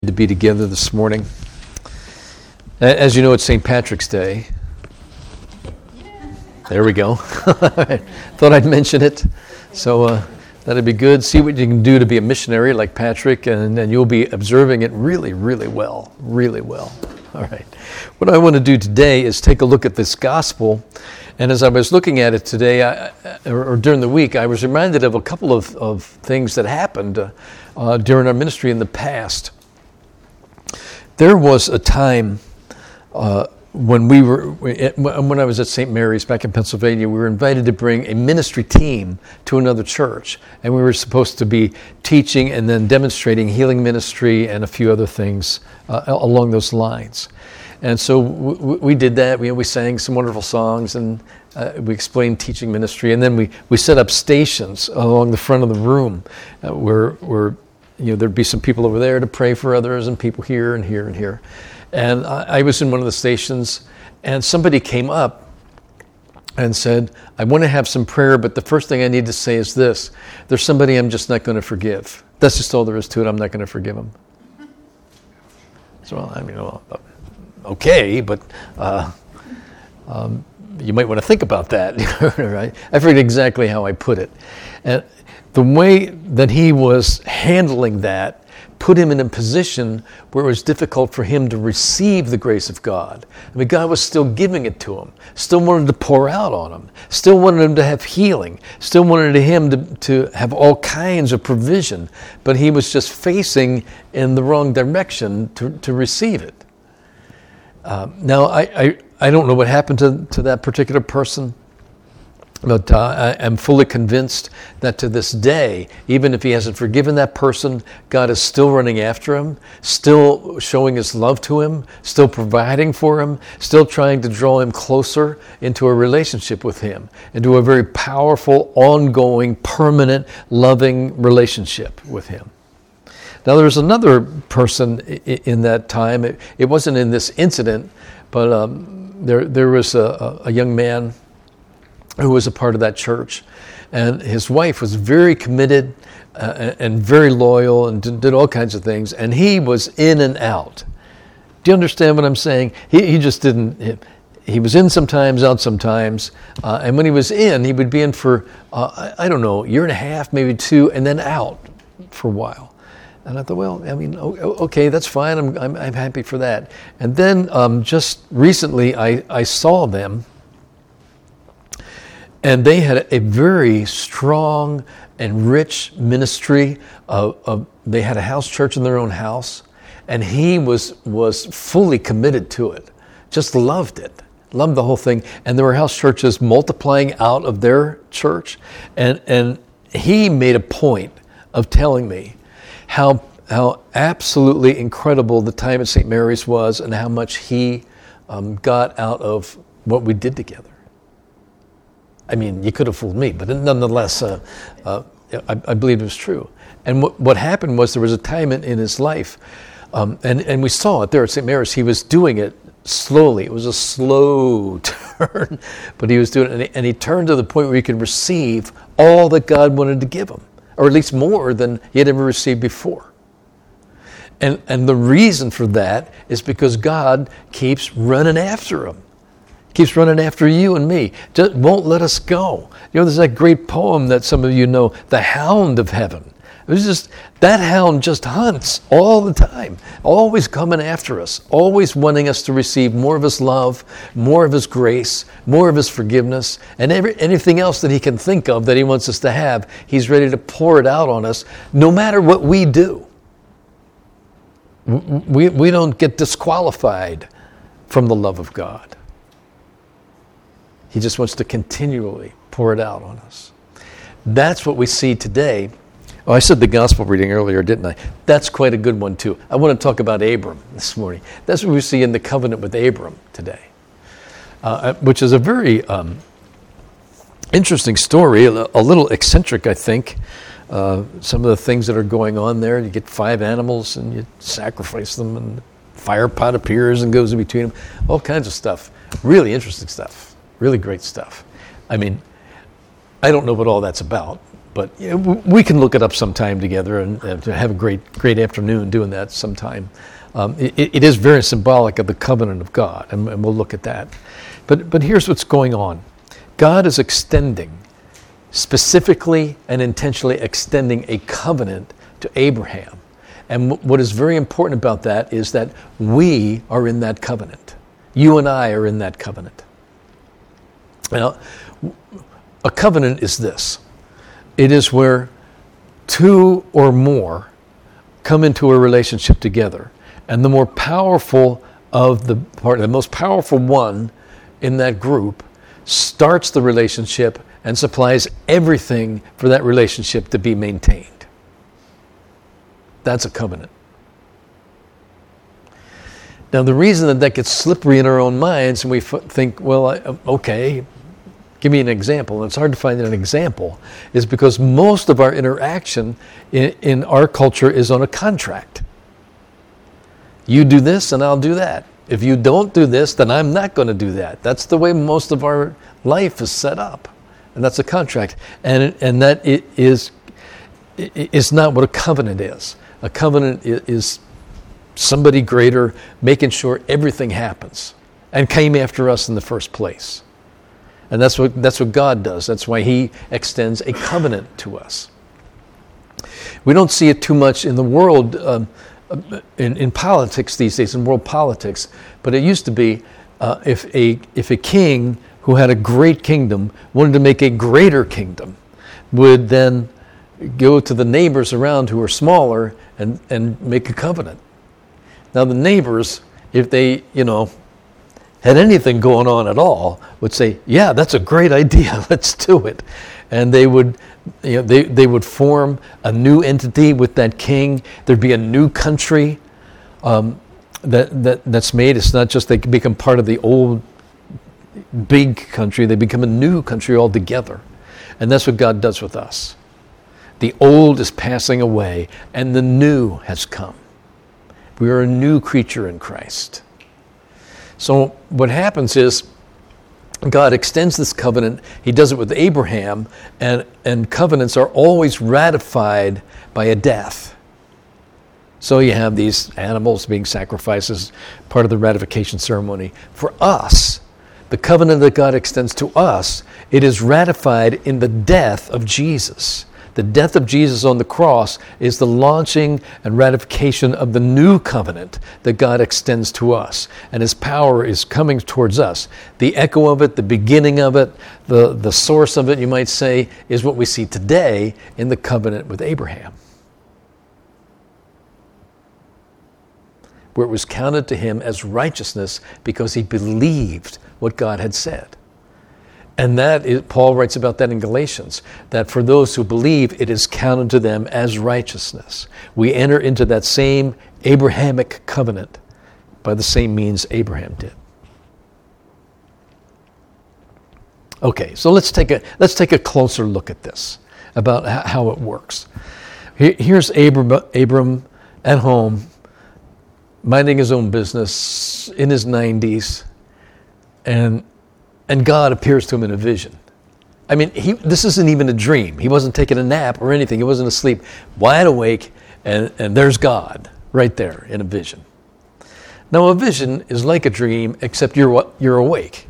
To be together this morning. As you know, it's St. Patrick's Day. There we go. Thought I'd mention it. So that'd be good. See what you can do to be a missionary like Patrick, and you'll be observing it really, really well. Really well. All right. What I want to do today is take a look at this gospel. And as I was looking at it today, or during the week, I was reminded of a couple of things that happened during our ministry in the past. There was a time when I was at St. Mary's back in Pennsylvania, we were invited to bring a ministry team to another church, and we were supposed to be teaching and then demonstrating healing ministry and a few other things along those lines. And so we did that. We sang some wonderful songs, and we explained teaching ministry, and then we set up stations along the front of the room where there'd be some people over there to pray for others, and people here and here and here. And I was in one of the stations, and somebody came up and said, I want to have some prayer, but the first thing I need to say is this: there's somebody I'm just not going to forgive. That's just all there is to it. I'm not going to forgive him. So, okay, but you might want to think about that, right? I forget exactly how I put it. And the way that he was handling that put him in a position where it was difficult for him to receive the grace of God. I mean, God was still giving it to him, still wanted to pour out on him, still wanted him to have healing, still wanted him to have all kinds of provision, but he was just facing in the wrong direction to receive it. Now, I don't know what happened to that particular person. But I am fully convinced that to this day, even if he hasn't forgiven that person, God is still running after him, still showing his love to him, still providing for him, still trying to draw him closer into a relationship with him, into a very powerful, ongoing, permanent, loving relationship with him. Now, there was another person in that time. It wasn't in this incident, but there was a young man who was a part of that church, and his wife was very committed and very loyal and did all kinds of things, and he was in and out. Do you understand what I'm saying? He just didn't. He was in sometimes, out sometimes, and when he was in, he would be in for I don't know, a year and a half, maybe two, and then out for a while. And I thought, well, I mean, okay, that's fine. I'm happy for that. And then just recently, I saw them. And they had a very strong and rich ministry. They had a house church in their own house, and he was fully committed to it. Just loved it, loved the whole thing. And there were house churches multiplying out of their church, and he made a point of telling me how absolutely incredible the time at St. Mary's was, and how much he got out of what we did together. I mean, you could have fooled me, but nonetheless, I believe it was true. And what happened was there was a time in his life, and we saw it there at St. Mary's. He was doing it slowly. It was a slow turn, but he was doing it, and he turned to the point where he could receive all that God wanted to give him, or at least more than he had ever received before. And the reason for that is because God keeps running after him. Keeps running after you and me. Just won't let us go. There's that great poem that some of you know, The Hound of Heaven. It was just, that hound just hunts all the time, always coming after us, always wanting us to receive more of his love, more of his grace, more of his forgiveness, and anything else that he can think of that he wants us to have. He's ready to pour it out on us, no matter what we do. We don't get disqualified from the love of God. He just wants to continually pour it out on us. That's what we see today. Oh, I said the gospel reading earlier, didn't I? That's quite a good one, too. I want to talk about Abram this morning. That's what we see in the covenant with Abram today, which is a very interesting story, a little eccentric, I think. Some of the things that are going on there. You get 5 animals, and you sacrifice them, and the fire pot appears and goes in between them. All kinds of stuff. Really interesting stuff. Really great stuff. I mean, I don't know what all that's about, But we can look it up sometime together and have a great afternoon doing that sometime. It is very symbolic of the covenant of God, and we'll look at that. But here's what's going on. God is extending, specifically and intentionally extending a covenant to Abraham. And what is very important about that is that we are in that covenant. You and I are in that covenant. Now, a covenant is this. It is where two or more come into a relationship together. And the more powerful of the most powerful one in that group starts the relationship and supplies everything for that relationship to be maintained. That's a covenant. Now, the reason that gets slippery in our own minds, and we think, well, okay, give me an example. And it's hard to find an example, is because most of our interaction in our culture is on a contract. You do this and I'll do that. If you don't do this, then I'm not going to do that. That's the way most of our life is set up. And that's a contract. And that is not what a covenant is. A covenant is somebody greater making sure everything happens and came after us in the first place. And that's what God does. That's why He extends a covenant to us. We don't see it too much in the world, in politics these days, in world politics. But it used to be if a king who had a great kingdom wanted to make a greater kingdom, would then go to the neighbors around who are smaller and make a covenant. Now the neighbors, if they, had anything going on at all, would say, yeah, that's a great idea, let's do it. And they would, they would form a new entity with that king. There'd be a new country that's made. It's not just they become part of the old big country, they become a new country altogether. And that's what God does with us. The old is passing away and the new has come. We are a new creature in Christ. So what happens is God extends this covenant. He does it with Abraham, and covenants are always ratified by a death. So you have these animals being sacrificed as part of the ratification ceremony. For us, the covenant that God extends to us, it is ratified in the death of Jesus. The death of Jesus on the cross is the launching and ratification of the new covenant that God extends to us. And His power is coming towards us. The echo of it, the beginning of it, the source of it, you might say, is what we see today in the covenant with Abraham, where it was counted to him as righteousness because he believed what God had said. And that is, Paul writes about that in Galatians, that for those who believe, it is counted to them as righteousness. We enter into that same Abrahamic covenant by the same means Abraham did. Okay, so let's take a closer look at this, about how it works. Here's Abram at home, minding his own business, in his 90s, and God appears to him in a vision. I mean, this isn't even a dream. He wasn't taking a nap or anything. He wasn't asleep. Wide awake, and there's God right there in a vision. Now, a vision is like a dream, except you're awake.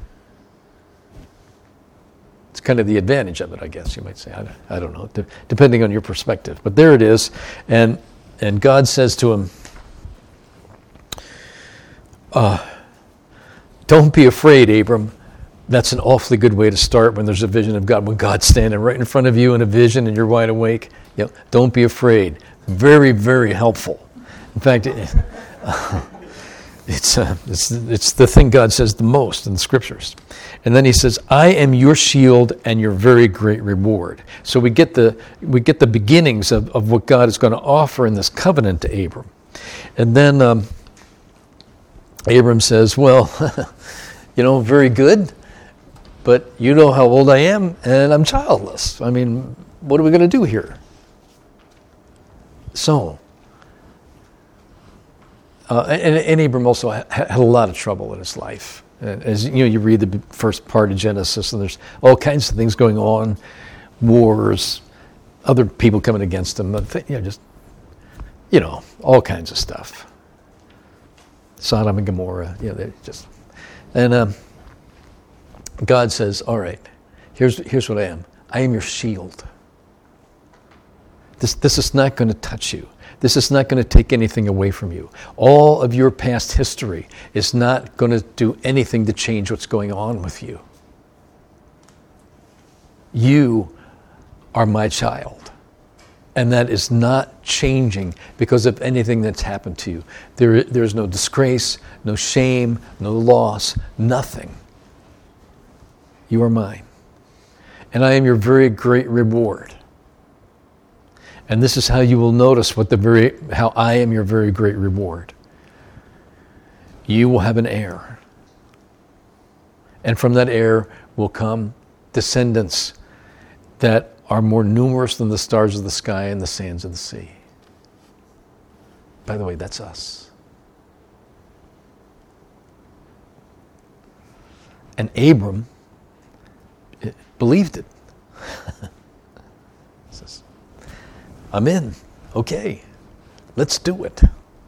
It's kind of the advantage of it, I guess you might say. I don't know, depending on your perspective. But there it is, and God says to him, don't be afraid, Abram. That's an awfully good way to start when there's a vision of God. When God's standing right in front of you in a vision and you're wide awake, don't be afraid. Very, very helpful. In fact, it's the thing God says the most in the Scriptures. And then He says, "I am your shield and your very great reward." So we get the beginnings of what God is going to offer in this covenant to Abram. And then Abram says, "Well, very good. But you know how old I am, and I'm childless. I mean, what are we going to do here?" So, and Abram also had a lot of trouble in his life. As you read the first part of Genesis, and there's all kinds of things going on, wars, other people coming against him, all kinds of stuff. Sodom and Gomorrah, and God says, all right, here's what I am. I am your shield. This is not going to touch you. This is not going to take anything away from you. All of your past history is not going to do anything to change what's going on with you. You are my child. And that is not changing because of anything that's happened to you. There's no disgrace, no shame, no loss, nothing. You are mine. And I am your very great reward. And this is how you will notice how I am your very great reward. You will have an heir. And from that heir will come descendants that are more numerous than the stars of the sky and the sands of the sea. By the way, that's us. And Abram believed it. He says, I'm in. Okay, let's do it.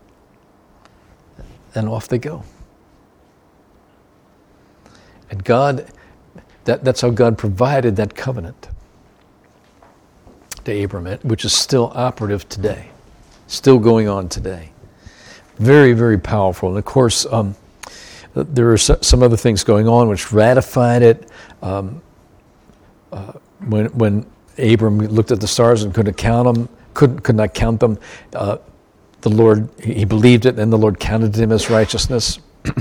And off they go. And God, that's how God provided that covenant to Abram, which is still operative today, still going on today. Very, very powerful. And of course, there are some other things going on which ratified it. When Abram looked at the stars and couldn't count them, could not count them, the Lord, he believed it, and the Lord counted him as righteousness.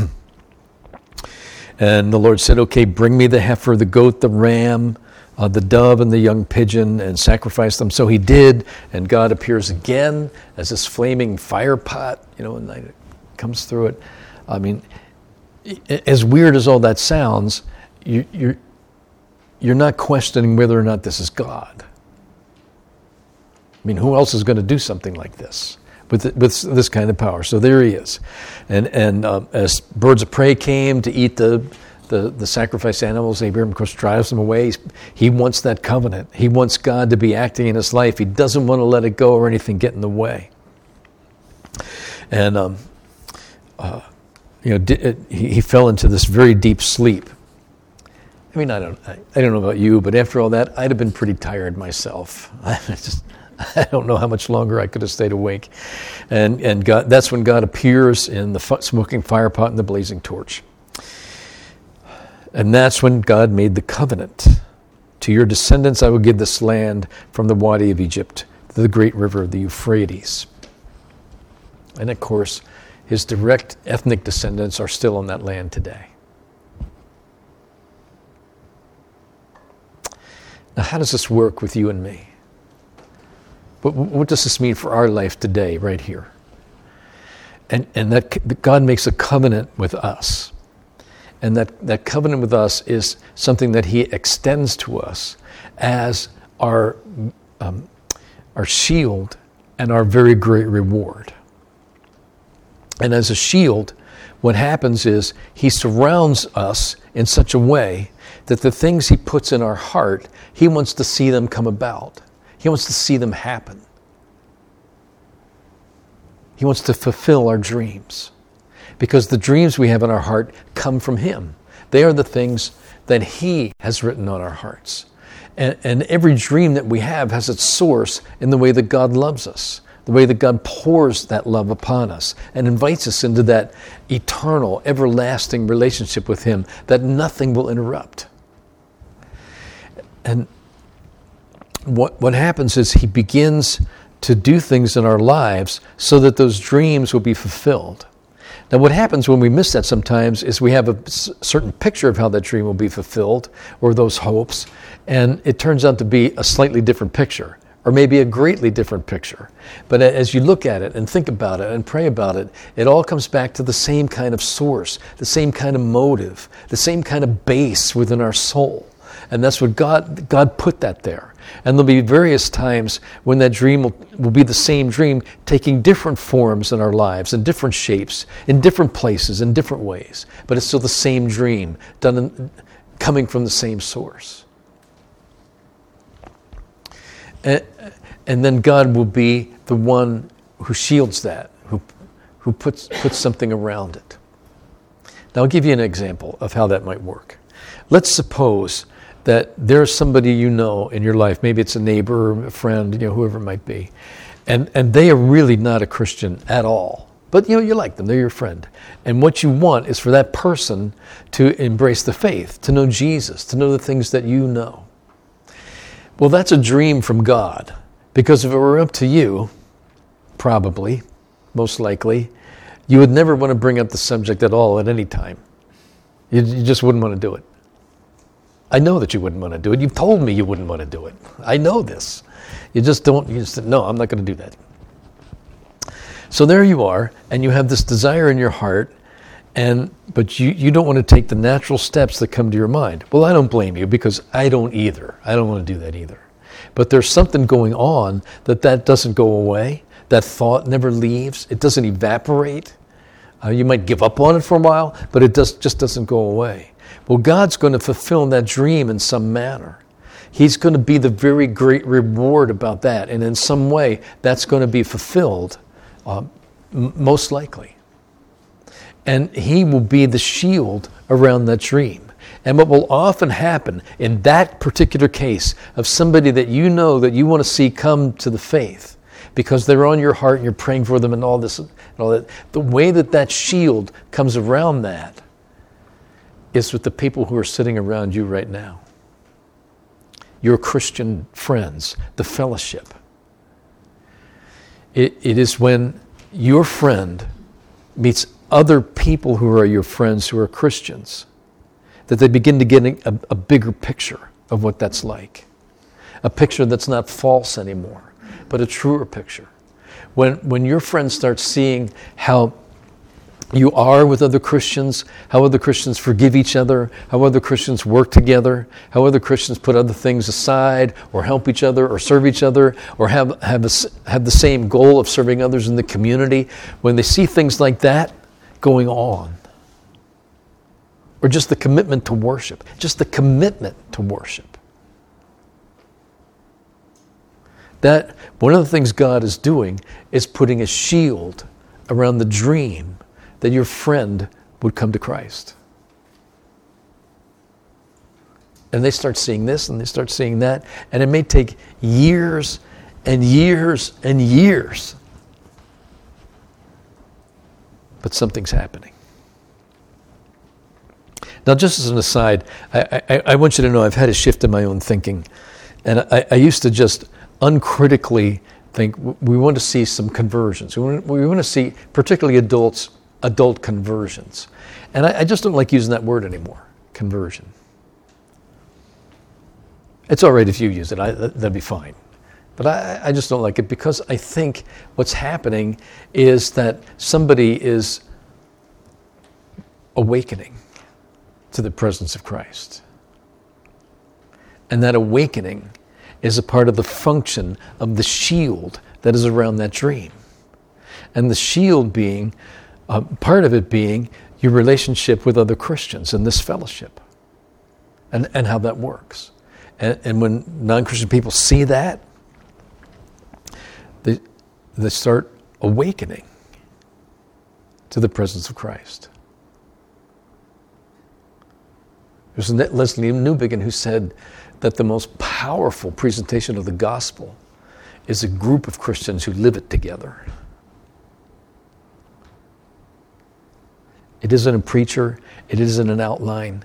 And the Lord said, okay, bring me the heifer, the goat, the ram, the dove, and the young pigeon, and sacrifice them. So he did, and God appears again as this flaming fire pot, and it comes through it. I mean, as weird as all that sounds, you're not questioning whether or not this is God. I mean, who else is going to do something like this with this kind of power? So there he is. And as birds of prey came to eat the sacrificed animals, Abraham, of course, drives them away. He wants that covenant. He wants God to be acting in his life. He doesn't want to let it go or anything get in the way. And he fell into this very deep sleep. I mean, I don't know about you, but after all that, I'd have been pretty tired myself. I don't know how much longer I could have stayed awake. And God, that's when God appears in the smoking fire pot and the blazing torch. And that's when God made the covenant. To your descendants I will give this land from the Wadi of Egypt to the great river of the Euphrates. And of course, his direct ethnic descendants are still on that land today. Now, how does this work with you and me? What does this mean for our life today, right here? And that God makes a covenant with us. And that covenant with us is something that he extends to us as our shield and our very great reward. And as a shield, what happens is he surrounds us in such a way that the things he puts in our heart, he wants to see them come about. He wants to see them happen. He wants to fulfill our dreams. Because the dreams we have in our heart come from him. They are the things that he has written on our hearts. And every dream that we have has its source in the way that God loves us, the way that God pours that love upon us and invites us into that eternal, everlasting relationship with him that nothing will interrupt. And what happens is he begins to do things in our lives so that those dreams will be fulfilled. Now, what happens when we miss that sometimes is we have a certain picture of how that dream will be fulfilled or those hopes, and it turns out to be a slightly different picture or maybe a greatly different picture. But as you look at it and think about it and pray about it, it all comes back to the same kind of source, the same kind of motive, the same kind of base within our soul. And that's what God put that there. And there'll be various times when that dream will be the same dream, taking different forms in our lives, in different shapes, in different places, in different ways. But it's still the same dream, coming from the same source. And And then God will be the one who shields that, who puts something around it. Now I'll give you an example of how that might work. Let's suppose that there's somebody you know in your life, maybe it's a neighbor or a friend, whoever it might be, and they are really not a Christian at all. But you like them, they're your friend. And what you want is for that person to embrace the faith, to know Jesus, to know the things that you know. Well, that's a dream from God, because if it were up to you, probably, most likely, you would never want to bring up the subject at all at any time. You just wouldn't want to do it. I know that you wouldn't want to do it. You've told me you wouldn't want to do it. I know this. You just no, I'm not going to do that. So there you are, and you have this desire in your heart, but you don't want to take the natural steps that come to your mind. Well, I don't blame you, because I don't either. I don't want to do that either. But there's something going on that doesn't go away. That thought never leaves. It doesn't evaporate. You might give up on it for a while, but it just doesn't go away. Well, God's going to fulfill that dream in some manner. He's going to be the very great reward about that. And in some way, that's going to be fulfilled, most likely. And He will be the shield around that dream. And what will often happen in that particular case of somebody that you know that you want to see come to the faith, because they're on your heart and you're praying for them and all this and all that, the way that shield comes around that is with the people who are sitting around you right now. Your Christian friends, the fellowship. It is when your friend meets other people who are your friends who are Christians that they begin to get a bigger picture of what that's like. A picture that's not false anymore, but a truer picture. When your friends start seeing how you are with other Christians, how other Christians forgive each other, how other Christians work together, how other Christians put other things aside, or help each other, or serve each other, or have the same goal of serving others in the community. When they see things like that going on, or just the commitment to worship, that one of the things God is doing is putting a shield around the dream that your friend would come to Christ. And they start seeing this and they start seeing that, and it may take years and years and years, but something's happening. Now, just as an aside, I want you to know I've had a shift in my own thinking, and I used to just uncritically think we want to see some conversions. We want to see, particularly adult conversions. And I just don't like using that word anymore, conversion. It's all right if you use it, that'd be fine. But I just don't like it, because I think what's happening is that somebody is awakening to the presence of Christ. And that awakening is a part of the function of the shield that is around that dream. And the shield being, part of it being your relationship with other Christians in this fellowship, and how that works. And when non-Christian people see that, they start awakening to the presence of Christ. There's Leslie Newbigin who said that the most powerful presentation of the gospel is a group of Christians who live it together. It isn't a preacher. It isn't an outline.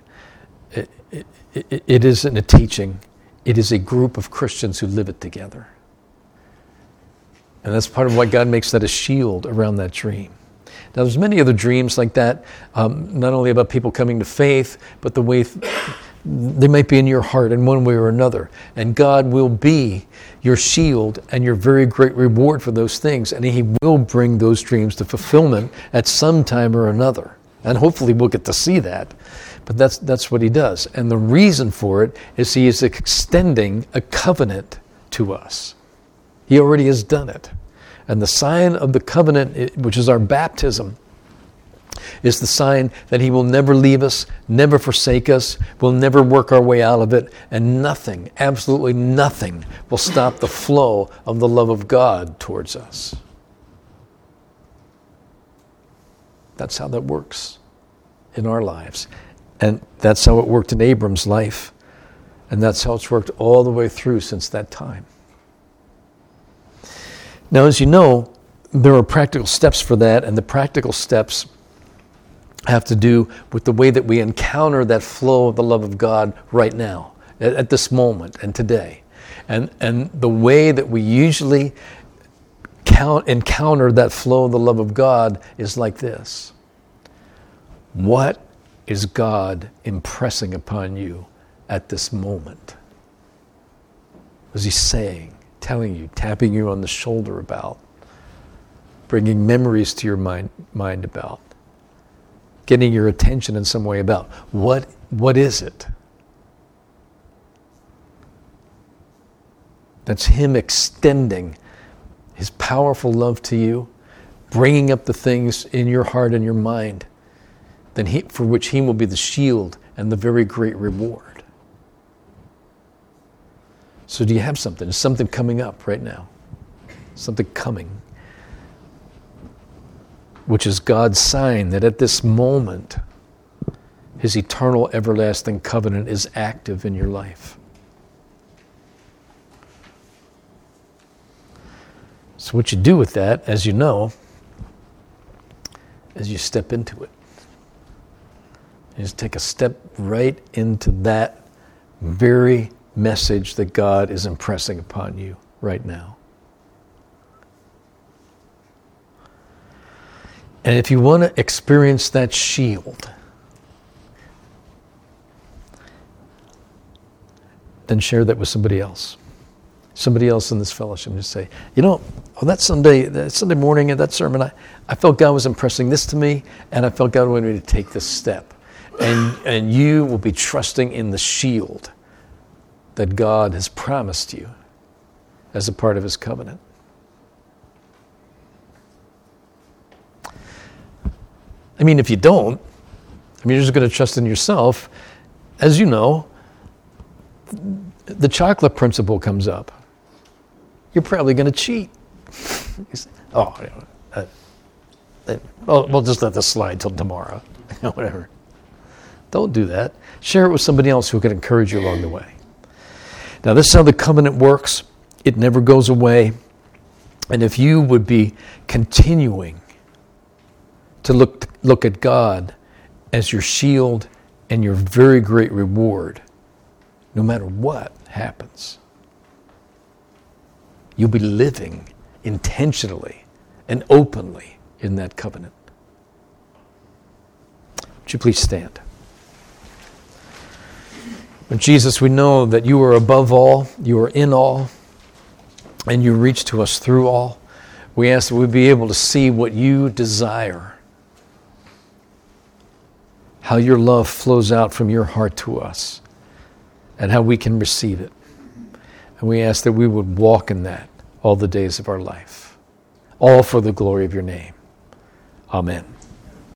It isn't a teaching. It is a group of Christians who live it together. And that's part of why God makes that a shield around that dream. Now, there's many other dreams like that, not only about people coming to faith, but the way they might be in your heart in one way or another. And God will be your shield and your very great reward for those things. And He will bring those dreams to fulfillment at some time or another. And hopefully we'll get to see that. But that's what He does. And the reason for it is He is extending a covenant to us. He already has done it. And the sign of the covenant, which is our baptism, is the sign that he will never leave us, never forsake us, we'll never work our way out of it, and nothing, absolutely nothing, will stop the flow of the love of God towards us. That's how that works in our lives. And that's how it worked in Abram's life. And that's how it's worked all the way through since that time. Now, as you know, there are practical steps for that, and the practical steps have to do with the way that we encounter that flow of the love of God right now, at this moment and today. And the way that we usually encounter that flow of the love of God is like this. What is God impressing upon you at this moment? What is he saying, telling you, tapping you on the shoulder about, bringing memories to your mind about, getting your attention in some way about? What is it? That's him extending his powerful love to you, bringing up the things in your heart and your mind for which he will be the shield and the very great reward. So do you have something? Is something coming up right now? Something coming, which is God's sign that at this moment, his eternal, everlasting covenant is active in your life. So what you do with that, as you know, is you step into it. You just take a step right into that very message that God is impressing upon you right now. And if you want to experience that shield, then share that with somebody else. Somebody else in this fellowship. Just say, that Sunday morning at that sermon, I felt God was impressing this to me, and I felt God wanted me to take this step. And you will be trusting in the shield that God has promised you as a part of his covenant. I mean, if you don't, you're just going to trust in yourself. As you know, the chocolate principle comes up. You're probably going to cheat. You say, we'll just let this slide till tomorrow. Whatever. Don't do that. Share it with somebody else who can encourage you along the way. Now, this is how the covenant works. It never goes away. And if you would be continuing to look at God as your shield and your very great reward, no matter what happens, you'll be living intentionally and openly in that covenant. Would you please stand? But Jesus, we know that you are above all, you are in all, and you reach to us through all. We ask that we be able to see what you desire, how your love flows out from your heart to us, and how we can receive it. And we ask that we would walk in that all the days of our life, all for the glory of your name. Amen.